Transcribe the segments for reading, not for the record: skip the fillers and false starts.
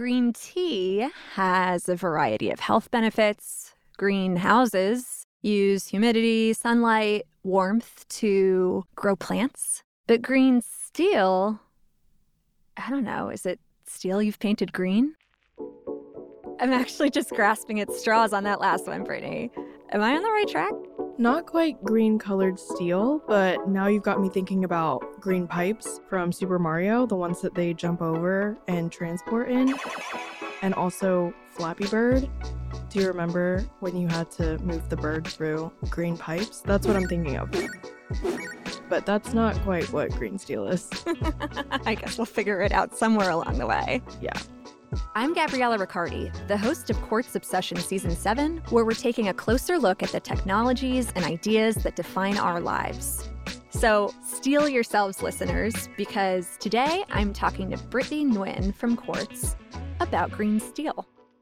green tea has a variety of health benefits. Greenhouses use humidity, sunlight, warmth to grow plants. But green steel, I don't know, is it steel you've painted green? I'm actually just grasping at straws on that last one, Brittany. Am I on the right track? Not quite green-colored steel, but now you've got me thinking about green pipes from Super Mario, the ones that they jump over and transport in, and also Flappy Bird. Do you remember when you had to move the bird through green pipes? That's what I'm thinking of. But that's not quite what green steel is. I guess we'll figure it out somewhere along the way. Yeah. I'm Gabriella Riccardi, the host of Quartz Obsession Season 7, where we're taking a closer look at the technologies and ideas that define our lives. So steel yourselves, listeners, because today I'm talking to Brittany Nguyen from Quartz about green steel.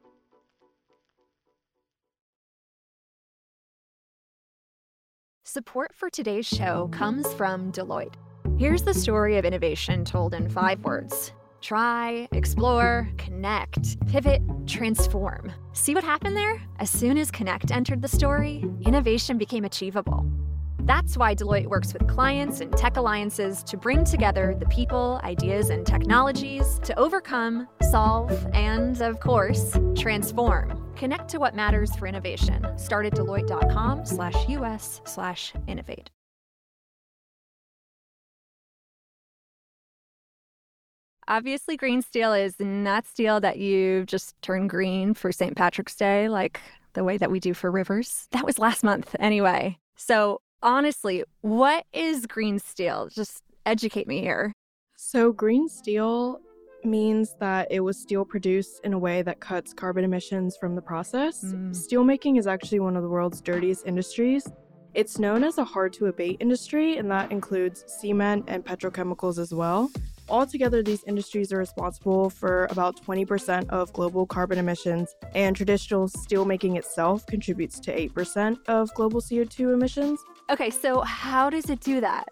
Support for today's show comes from Deloitte. Here's the story of innovation told in 5 words. Try, explore, connect, pivot, transform. See what happened there? As soon as connect entered the story, innovation became achievable. That's why Deloitte works with clients and tech alliances to bring together the people, ideas, and technologies to overcome, solve, and, of course, transform. Connect to what matters for innovation. Start at Deloitte.com/US/innovate. Obviously, green steel is not steel that you just turn green for St. Patrick's Day, like the way that we do for rivers. That was last month anyway. So honestly, what is green steel? Just educate me here. So green steel means that it was steel produced in a way that cuts carbon emissions from the process. Steelmaking is actually one of the world's dirtiest industries. It's known as a hard-to-abate industry, and that includes cement and petrochemicals as well. Altogether, these industries are responsible for about 20% of global carbon emissions, and traditional steelmaking itself contributes to 8% of global CO2 emissions. Okay, so how does it do that?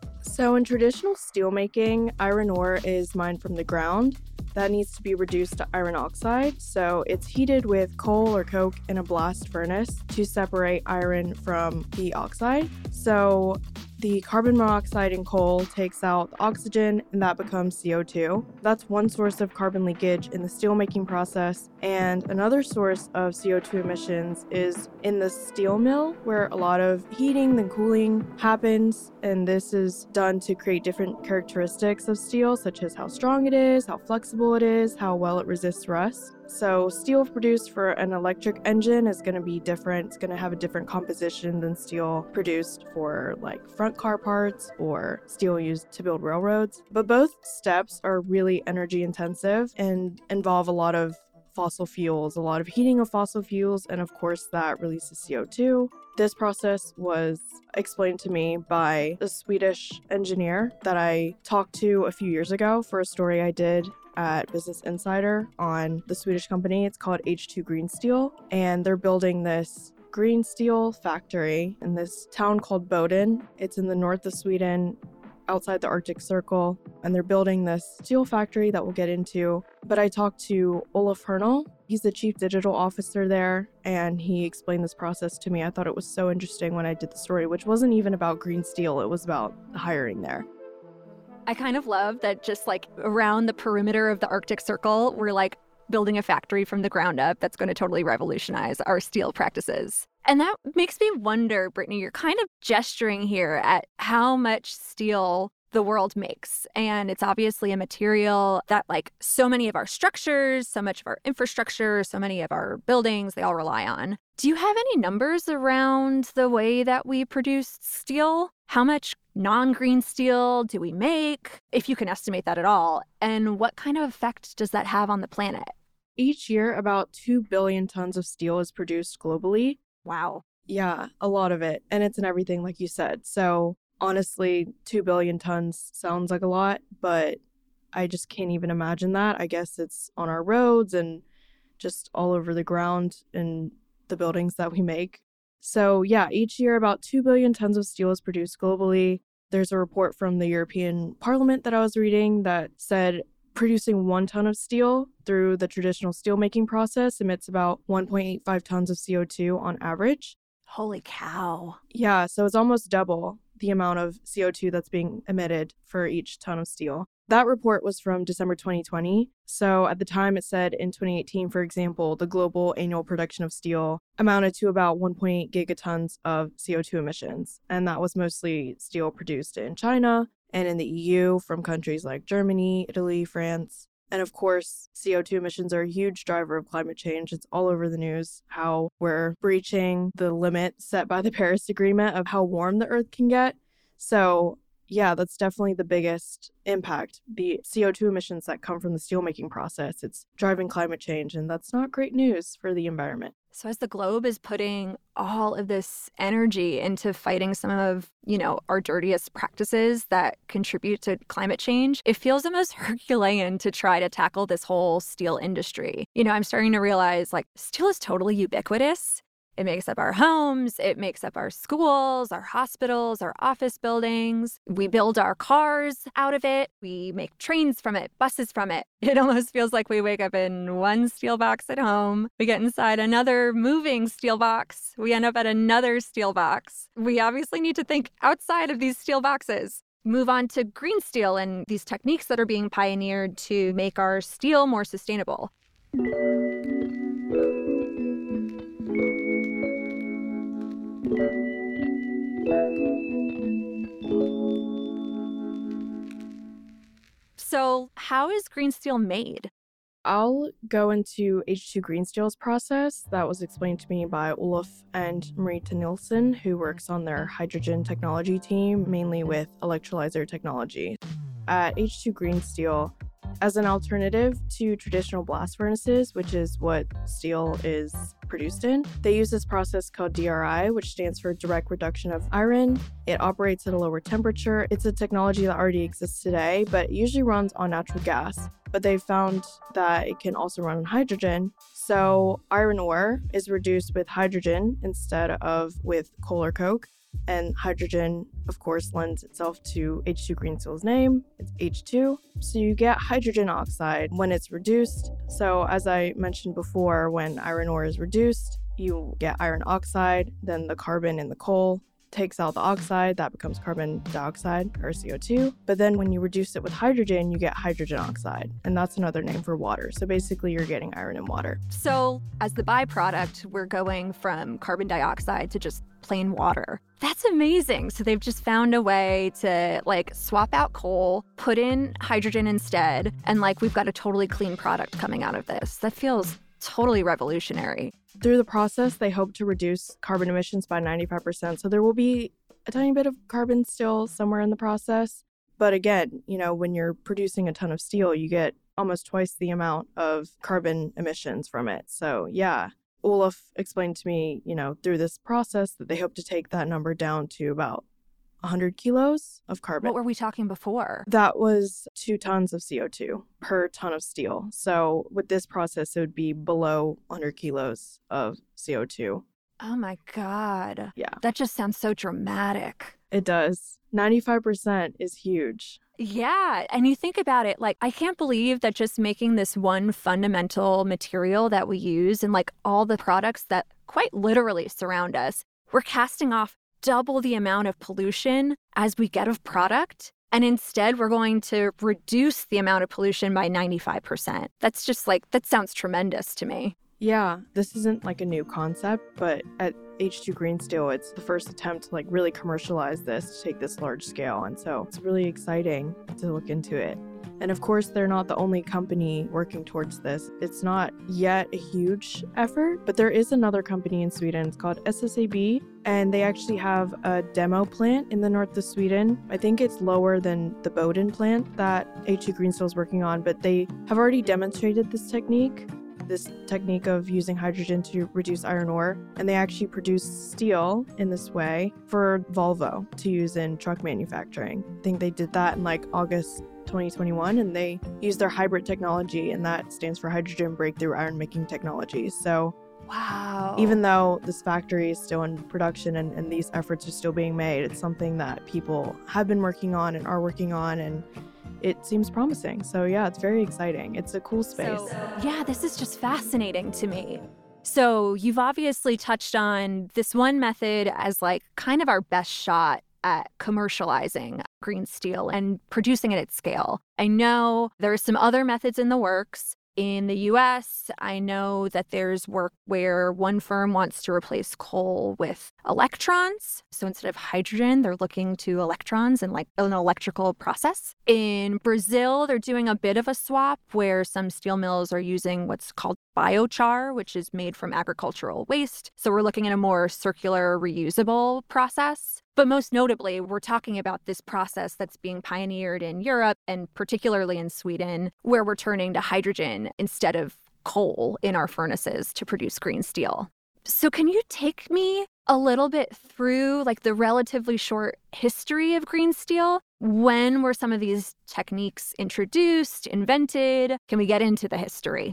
So in traditional steelmaking, iron ore is mined from the ground. That needs to be reduced to iron oxide, so it's heated with coal or coke in a blast furnace to separate iron from the oxide. So the carbon monoxide in coal takes out the oxygen, and that becomes CO2. That's one source of carbon leakage in the steelmaking process. And another source of CO2 emissions is in the steel mill, where a lot of heating and cooling happens. And this is done to create different characteristics of steel, such as how strong it is, how flexible it is, how well it resists rust. So steel produced for an electric engine is going to be different. It's going to have a different composition than steel produced for like front car parts or steel used to build railroads. But both steps are really energy intensive and involve a lot of fossil fuels, a lot of heating of fossil fuels, and of course that releases CO2. This process was explained to me by a Swedish engineer that I talked to a few years ago for a story I did at Business Insider on the Swedish company. It's called H2 Green Steel, and they're building this green steel factory in this town called Boden. It's in the north of Sweden, outside the Arctic Circle, and they're building this steel factory that we'll get into. But I talked to Olaf Hernal. He's the chief digital officer there, and he explained this process to me. I thought it was so interesting when I did the story, which wasn't even about green steel. It was about the hiring there. I kind of love that just like around the perimeter of the Arctic Circle, we're like building a factory from the ground up that's going to totally revolutionize our steel practices. And that makes me wonder, Brittany, you're kind of gesturing here at how much steel the world makes. And it's obviously a material that like so many of our structures, so much of our infrastructure, so many of our buildings, they all rely on. Do you have any numbers around the way that we produce steel? How much non-green steel do we make, if you can estimate that at all? And what kind of effect does that have on the planet? Each year, about 2 billion tons of steel is produced globally. Wow. Yeah, a lot of it. And it's in everything, like you said. So honestly, 2 billion tons sounds like a lot, but I just can't even imagine that. I guess it's on our roads and just all over the ground in the buildings that we make. So yeah, each year about 2 billion tons of steel is produced globally. There's a report from the European Parliament that I was reading that said producing 1 ton of steel through the traditional steelmaking process emits about 1.85 tons of CO2 on average. Holy cow. Yeah, so it's almost double the amount of CO2 that's being emitted for each ton of steel. That report was from December 2020. So at the time, it said in 2018, for example, the global annual production of steel amounted to about 1.8 gigatons of CO2 emissions. And that was mostly steel produced in China and in the EU from countries like Germany, Italy, France. And of course, CO2 emissions are a huge driver of climate change. It's all over the news how we're breaching the limit set by the Paris Agreement of how warm the Earth can get. So yeah, that's definitely the biggest impact, the CO2 emissions that come from the steelmaking process. It's driving climate change, and that's not great news for the environment. So as the globe is putting all of this energy into fighting some of, our dirtiest practices that contribute to climate change, it feels almost Herculean to try to tackle this whole steel industry. I'm starting to realize steel is totally ubiquitous. It makes up our homes, it makes up our schools, our hospitals, our office buildings. We build our cars out of it. We make trains from it, buses from it. It almost feels like we wake up in one steel box at home. We get inside another moving steel box. We end up at another steel box. We obviously need to think outside of these steel boxes. Move on to green steel and these techniques that are being pioneered to make our steel more sustainable. So how is green steel made? I'll go into H2 Green Steel's process that was explained to me by Olof and Marita Nilsson, who works on their hydrogen technology team, mainly with electrolyzer technology. At H2 Green Steel, as an alternative to traditional blast furnaces, which is what steel is produced in, they use this process called DRI, which stands for direct reduction of iron. It operates at a lower temperature. It's a technology that already exists today, but it usually runs on natural gas. But they've found that it can also run on hydrogen. So iron ore is reduced with hydrogen instead of with coal or coke. And hydrogen, of course, lends itself to H2 Green Steel's name. It's H2. So you get hydrogen oxide when it's reduced. So as I mentioned before, when iron ore is reduced, you get iron oxide. Then the carbon in the coal takes out the oxide. That becomes carbon dioxide, or CO2. But then when you reduce it with hydrogen, you get hydrogen oxide. And that's another name for water. So basically, you're getting iron and water. So as the byproduct, we're going from carbon dioxide to just plain water. That's amazing. So they've just found a way to swap out coal, put in hydrogen instead, and we've got a totally clean product coming out of this. That feels totally revolutionary. Through the process, they hope to reduce carbon emissions by 95%. So there will be a tiny bit of carbon still somewhere in the process. But again, when you're producing a ton of steel, you get almost twice the amount of carbon emissions from it. So yeah, Olof explained to me, through this process that they hope to take that number down to about 100 kilos of carbon. What were we talking before? That was 2 tons of CO2 per ton of steel. So with this process, it would be below 100 kilos of CO2. Oh my God. Yeah. That just sounds so dramatic. It does. 95% is huge. Yeah. And you think about it, I can't believe that just making this one fundamental material that we use and all the products that quite literally surround us, we're casting off double the amount of pollution as we get of product. And instead, we're going to reduce the amount of pollution by 95%. That's just that sounds tremendous to me. Yeah, this isn't a new concept, but at H2 Green Steel, it's the first attempt to really commercialize this, to take this large scale. And so it's really exciting to look into it. And of course, they're not the only company working towards this. It's not yet a huge effort, but there is another company in Sweden. It's called SSAB, and they actually have a demo plant in the north of Sweden. I think it's lower than the Boden plant that H2 Green Steel is working on, but they have already demonstrated this technique of using hydrogen to reduce iron ore. And they actually produce steel in this way for Volvo to use in truck manufacturing. I think they did that in August 2021, and they used their hybrid technology, and that stands for Hydrogen Breakthrough Iron Making Technology. So wow. Even though this factory is still in production and these efforts are still being made, it's something that people have been working on and are working on, and it seems promising. So yeah, it's very exciting. It's a cool space. Yeah, this is just fascinating to me. So you've obviously touched on this one method as like kind of our best shot at commercializing green steel and producing it at scale. I know there are some other methods in the works. In the US, I know that there's work where one firm wants to replace coal with electrons. So instead of hydrogen, they're looking to electrons and like an electrical process. In Brazil, they're doing a bit of a swap where some steel mills are using what's called biochar, which is made from agricultural waste. So we're looking at a more circular, reusable process. But most notably, we're talking about this process that's being pioneered in Europe and particularly in Sweden, where we're turning to hydrogen instead of coal in our furnaces to produce green steel. So can you take me a little bit through like the relatively short history of green steel? When were some of these techniques introduced, invented? Can we get into the history?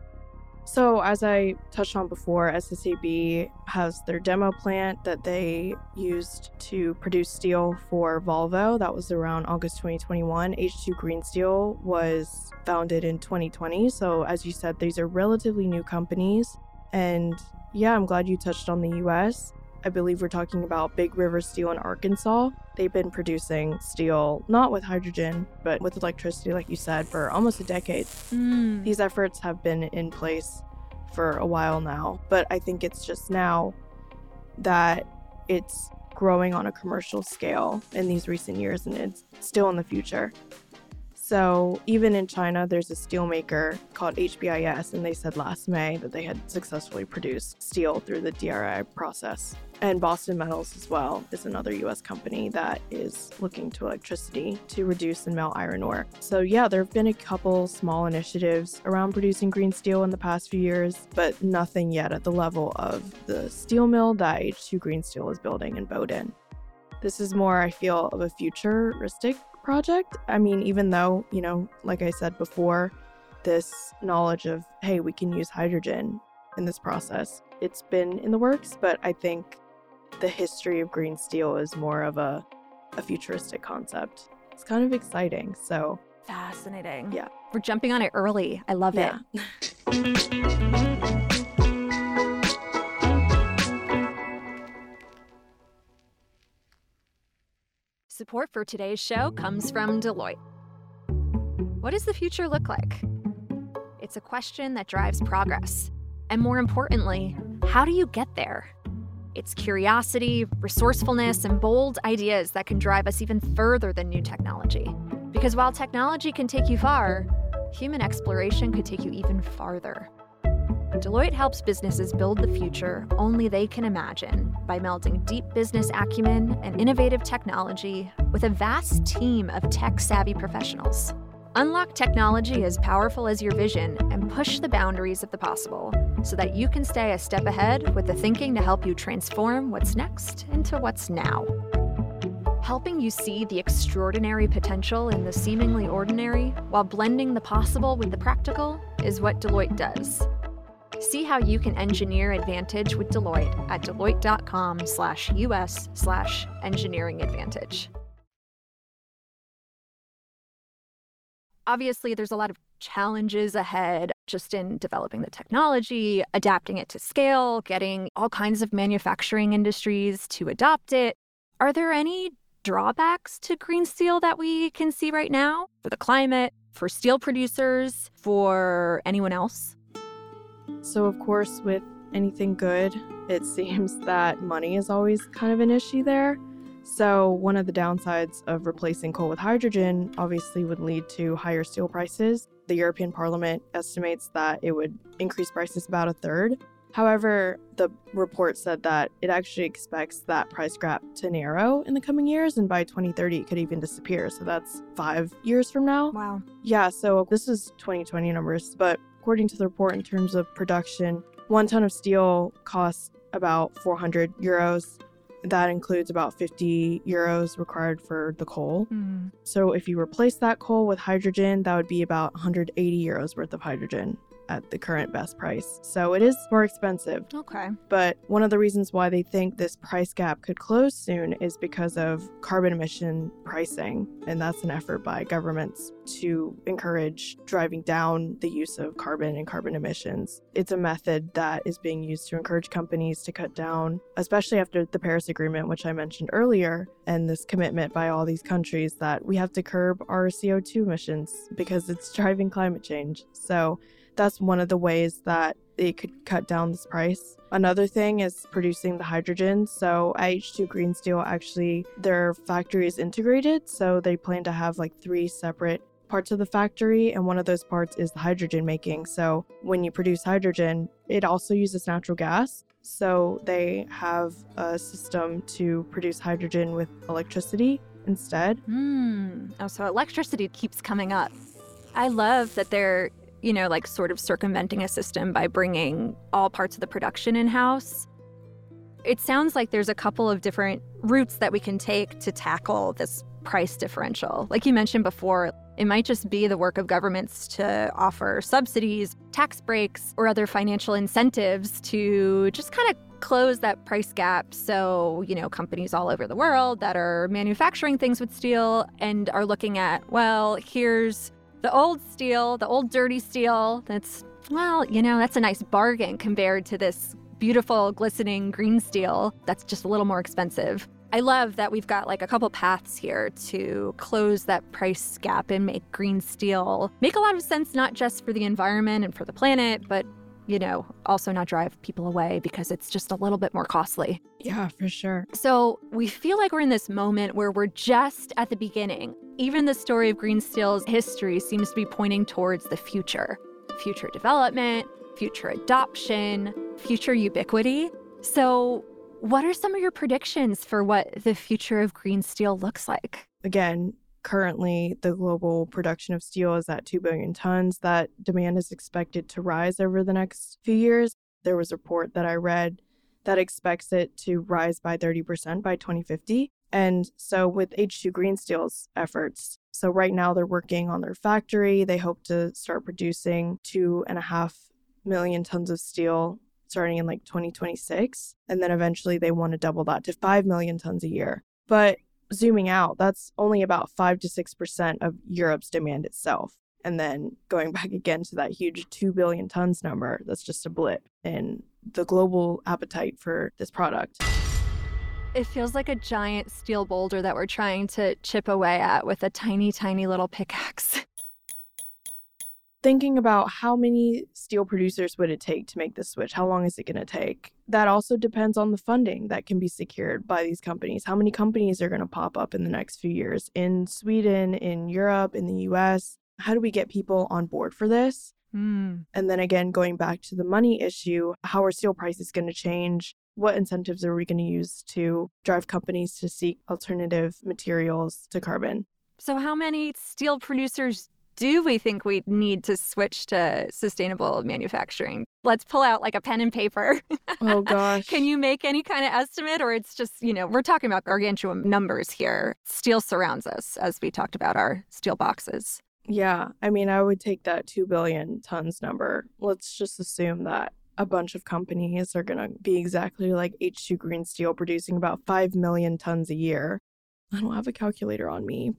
So as I touched on before, SSAB has their demo plant that they used to produce steel for Volvo. That was around August 2021. H2 Green Steel was founded in 2020. So as you said, these are relatively new companies. And yeah, I'm glad you touched on the US. I believe we're talking about Big River Steel in Arkansas. They've been producing steel, not with hydrogen, but with electricity, like you said, for almost a decade. These efforts have been in place for a while now, but I think it's just now that it's growing on a commercial scale in these recent years, and it's still in the future. So even in China, there's a steel maker called HBIS, and they said last May that they had successfully produced steel through the DRI process. And Boston Metals as well is another US company that is looking to electricity to reduce and melt iron ore. So yeah, there have been a couple small initiatives around producing green steel in the past few years, but nothing yet at the level of the steel mill that H2 Green Steel is building in Bowdoin. This is more, I feel, of a futuristic project. I mean, even though, like I said before, this knowledge of, hey, we can use hydrogen in this process, it's been in the works, but I think the history of green steel is more of a futuristic concept. It's kind of exciting, so. Fascinating. Yeah. We're jumping on it early. I love it. Support for today's show comes from Deloitte. What does the future look like? It's a question that drives progress. And more importantly, how do you get there? It's curiosity, resourcefulness, and bold ideas that can drive us even further than new technology. Because while technology can take you far, human exploration could take you even farther. Deloitte helps businesses build the future only they can imagine by melding deep business acumen and innovative technology with a vast team of tech-savvy professionals. Unlock technology as powerful as your vision and push the boundaries of the possible so that you can stay a step ahead with the thinking to help you transform what's next into what's now. Helping you see the extraordinary potential in the seemingly ordinary while blending the possible with the practical is what Deloitte does. See how you can engineer advantage with Deloitte at deloitte.com/US/engineeringadvantage. Obviously, there's a lot of challenges ahead just in developing the technology, adapting it to scale, getting all kinds of manufacturing industries to adopt it. Are there any drawbacks to green steel that we can see right now for the climate, for steel producers, for anyone else? So of course, with anything good, it seems that money is always kind of an issue there. So one of the downsides of replacing coal with hydrogen obviously would lead to higher steel prices. The European Parliament estimates that it would increase prices about a third. However, the report said that it actually expects that price gap to narrow in the coming years, and by 2030 it could even disappear. So that's 5 years from now. Wow. Yeah, so this is 2020 numbers, but according to the report, in terms of production, 1 ton of steel costs about 400 euros. That includes about 50 euros required for the coal. So if you replace that coal with hydrogen, that would be about 180 euros worth of hydrogen at the current best price. So it is more expensive. Okay. But one of the reasons why they think this price gap could close soon is because of carbon emission pricing. And that's an effort by governments to encourage driving down the use of carbon and carbon emissions. It's a method that is being used to encourage companies to cut down, especially after the Paris Agreement, which I mentioned earlier, and this commitment by all these countries that we have to curb our CO2 emissions because it's driving climate change. So that's one of the ways that they could cut down this price. Another thing is producing the hydrogen. So at H2 Green Steel, actually, their factory is integrated. So they plan to have like 3 separate parts of the factory, and one of those parts is the hydrogen making. So when you produce hydrogen, it also uses natural gas. So they have a system to produce hydrogen with electricity instead. Oh, so electricity keeps coming up. I love that they're, like sort of circumventing a system by bringing all parts of the production in-house. It sounds like there's a couple of different routes that we can take to tackle this price differential. Like you mentioned before, it might just be the work of governments to offer subsidies, tax breaks, or other financial incentives to just kind of close that price gap. So, companies all over the world that are manufacturing things with steel and are looking at, well, here's the old steel, the old dirty steel. That's a nice bargain compared to this beautiful, glistening green steel that's just a little more expensive. I love that we've got like a couple paths here to close that price gap and make green steel make a lot of sense, not just for the environment and for the planet, but, also not drive people away because it's just a little bit more costly. Yeah, for sure. So we feel like we're in this moment where we're just at the beginning. Even the story of green steel's history seems to be pointing towards the future development, future adoption, future ubiquity. So what are some of your predictions for what the future of green steel looks like? Again, currently, the global production of steel is at 2 billion tons. That demand is expected to rise over the next few years. There was a report that I read that expects it to rise by 30% by 2050. And so with H2 Green Steel's efforts, so right now they're working on their factory. They hope to start producing 2.5 million tons of steel starting in like 2026. And then eventually they want to double that to 5 million tons a year. But zooming out, that's only about 5 to 6% of Europe's demand itself. And then going back again to that huge 2 billion tons number, that's just a blip in the global appetite for this product. It feels like a giant steel boulder that we're trying to chip away at with a tiny, tiny little pickaxe. Thinking about how many steel producers would it take to make this switch? How long is it going to take? That also depends on the funding that can be secured by these companies. How many companies are going to pop up in the next few years in Sweden, in Europe, in the US? How do we get people on board for this? And then again, going back to the money issue, how are steel prices going to change? What incentives are we going to use to drive companies to seek alternative materials to carbon? So how many steel producers do we think we need to switch to sustainable manufacturing? Let's pull out like a pen and paper. Oh, gosh. Can you make any kind of estimate? Or it's just, we're talking about gargantuan numbers here. Steel surrounds us, as we talked about our steel boxes. Yeah, I would take that 2 billion tons number. Let's just assume that a bunch of companies are going to be exactly like H2 Green Steel, producing about 5 million tons a year. I don't have a calculator on me.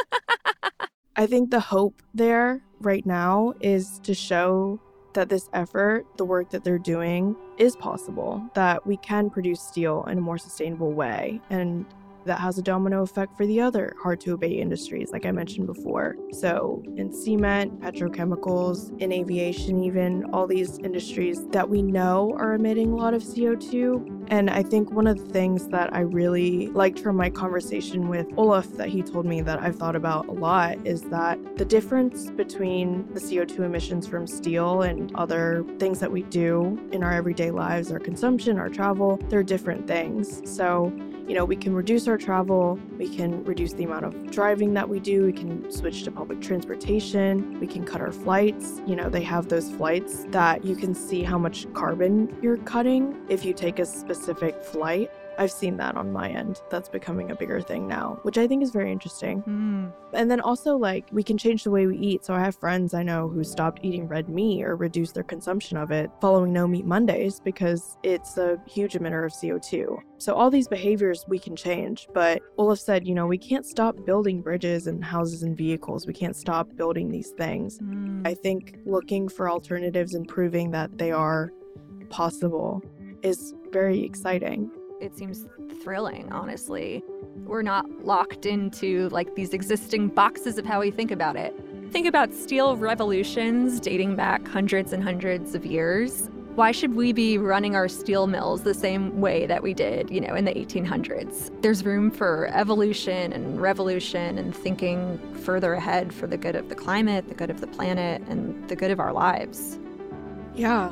I think the hope there right now is to show that this effort, the work that they're doing, is possible, that we can produce steel in a more sustainable way. And that has a domino effect for the other hard-to-abate industries, like I mentioned before. So in cement, petrochemicals, in aviation even, all these industries that we know are emitting a lot of CO2. And I think one of the things that I really liked from my conversation with Olaf that he told me that I've thought about a lot is that the difference between the CO2 emissions from steel and other things that we do in our everyday lives, our consumption, our travel, they're different things. So we can reduce our travel, we can reduce the amount of driving that we do, we can switch to public transportation, we can cut our flights. They have those flights that you can see how much carbon you're cutting if you take a specific flight. I've seen that on my end. That's becoming a bigger thing now, which I think is very interesting. And then also, like, we can change the way we eat. So I have friends I know who stopped eating red meat or reduced their consumption of it following No Meat Mondays because it's a huge emitter of CO2. So all these behaviors we can change. But Olaf said, we can't stop building bridges and houses and vehicles. We can't stop building these things. I think looking for alternatives and proving that they are possible is very exciting. It seems thrilling, honestly. We're not locked into like these existing boxes of how we think about it. Think about steel revolutions dating back hundreds and hundreds of years. Why should we be running our steel mills the same way that we did, in the 1800s? There's room for evolution and revolution and thinking further ahead for the good of the climate, the good of the planet, and the good of our lives. Yeah.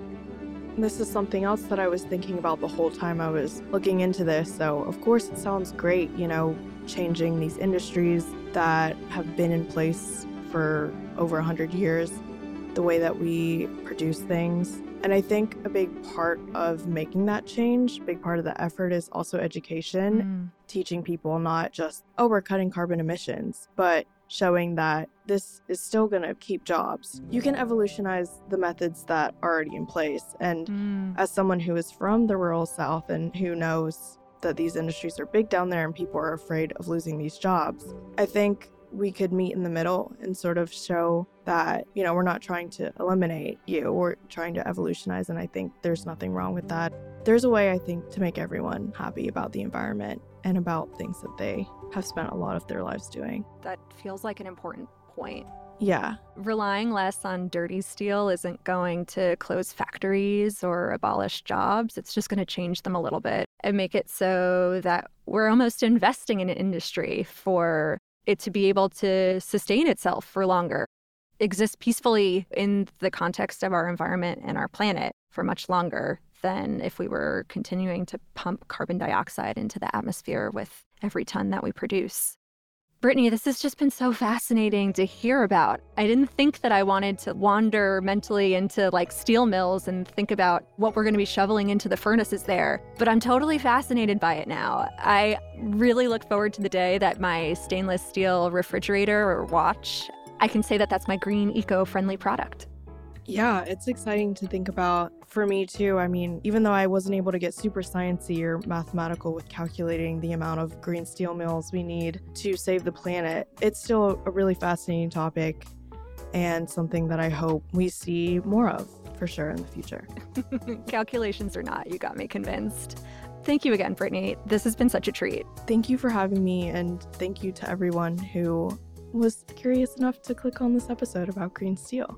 This is something else that I was thinking about the whole time I was looking into this. So, of course, it sounds great, changing these industries that have been in place for over 100 years, the way that we produce things. And I think a big part of making that change, big part of the effort is also education, teaching people not just, we're cutting carbon emissions, but showing that this is still going to keep jobs. You can evolutionize the methods that are already in place. And as someone who is from the rural South and who knows that these industries are big down there and people are afraid of losing these jobs, I think we could meet in the middle and sort of show that, we're not trying to eliminate you, we're trying to evolutionize. And I think there's nothing wrong with that. There's a way, I think, to make everyone happy about the environment and about things that they have spent a lot of their lives doing. That feels like an important point. Yeah. Relying less on dirty steel isn't going to close factories or abolish jobs. It's just going to change them a little bit and make it so that we're almost investing in an industry for it to be able to sustain itself for longer, exist peacefully in the context of our environment and our planet for much longer than if we were continuing to pump carbon dioxide into the atmosphere with every ton that we produce. Brittany, this has just been so fascinating to hear about. I didn't think that I wanted to wander mentally into like steel mills and think about what we're going to be shoveling into the furnaces there, but I'm totally fascinated by it now. I really look forward to the day that my stainless steel refrigerator or watch, I can say that that's my green eco-friendly product. Yeah, it's exciting to think about. For me too, I mean, even though I wasn't able to get super sciencey or mathematical with calculating the amount of green steel mills we need to save the planet, it's still a really fascinating topic and something that I hope we see more of for sure in the future. Calculations or not, you got me convinced. Thank you again, Brittany. This has been such a treat. Thank you for having me, and thank you to everyone who was curious enough to click on this episode about green steel.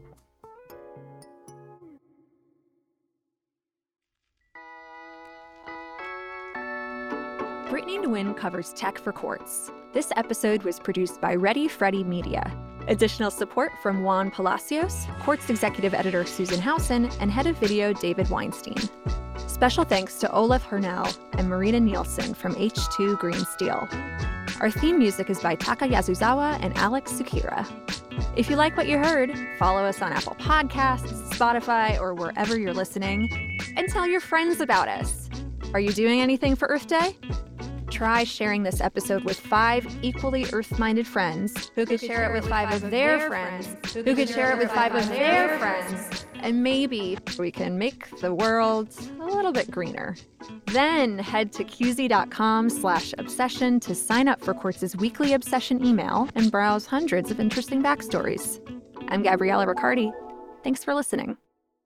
Brittany Nguyen covers tech for Quartz. This episode was produced by Ready Freddy Media. Additional support from Juan Palacios, Quartz executive editor Susan Howson, and head of video David Weinstein. Special thanks to Olaf Hernell and Marina Nielsen from H2 Green Steel. Our theme music is by Taka Yasuzawa and Alex Sukira. If you like what you heard, follow us on Apple Podcasts, Spotify, or wherever you're listening, and tell your friends about us. Are you doing anything for Earth Day? Try sharing this episode with 5 equally Earth-minded friends who could share it with 5 of their friends who could share it with 5 of their friends. And maybe we can make the world a little bit greener. Then head to qz.com/obsession to sign up for Quartz's weekly obsession email and browse hundreds of interesting backstories. I'm Gabriella Riccardi. Thanks for listening.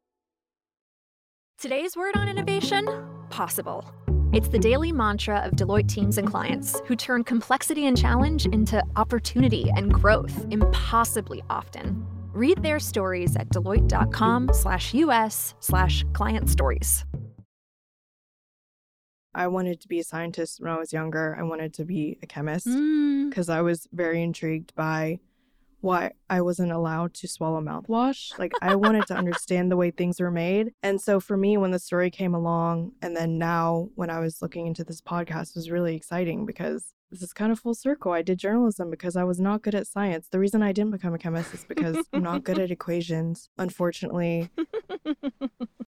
Today's word on innovation: possible. It's the daily mantra of Deloitte teams and clients who turn complexity and challenge into opportunity and growth impossibly often. Read their stories at deloitte.com/US/client stories. I wanted to be a scientist when I was younger. I wanted to be a chemist because I was very intrigued by why I wasn't allowed to swallow mouthwash. Like, I wanted to understand the way things were made. And so for me, when the story came along, and then now when I was looking into this podcast, it was really exciting because this is kind of full circle. I did journalism because I was not good at science. The reason I didn't become a chemist is because I'm not good at equations, unfortunately.